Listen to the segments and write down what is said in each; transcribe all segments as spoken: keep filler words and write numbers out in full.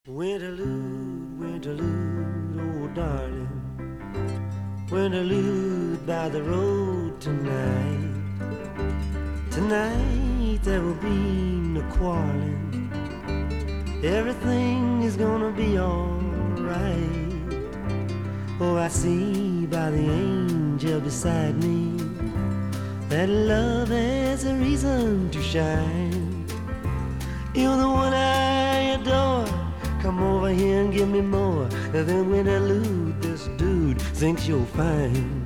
Winterlude, winterlude, oh darling, winterlude by the road tonight. Tonight there will be no quarreling. Everything is gonna be alright. Oh, I see by the angel beside me that love has a reason to shine. You're the one I adore. Come over here and give me more than winterlude. This dude thinks you're fine.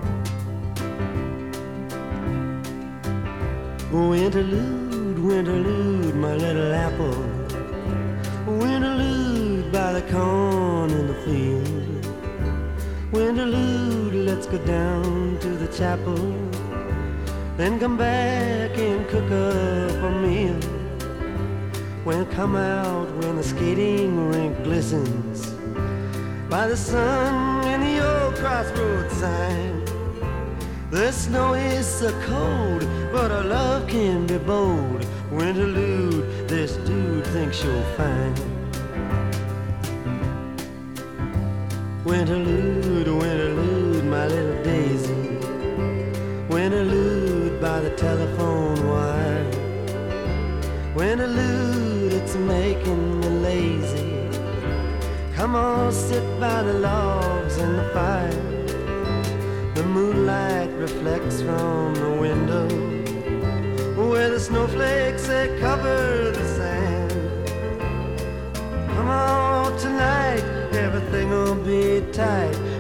Winterlude, winterlude, my little apple. Winterlude by the corn in the field. Winterlude, let's go down to the chapel, then come back and cook up a meal. When come out when the skating rink glistens by the sun and the old crossroad sign. The snow is so cold, but our love can be bold. Winterlude, this dude thinks you're fine. Winterlude, winterlude, my little daisy. Winterlude by the telephone wire. Winterlude, it's making me lazy. Come on, sit by the logs in the fire. The moonlight reflects from the window where the snowflakes, they cover the sand. Come on tonight, everything will be tight.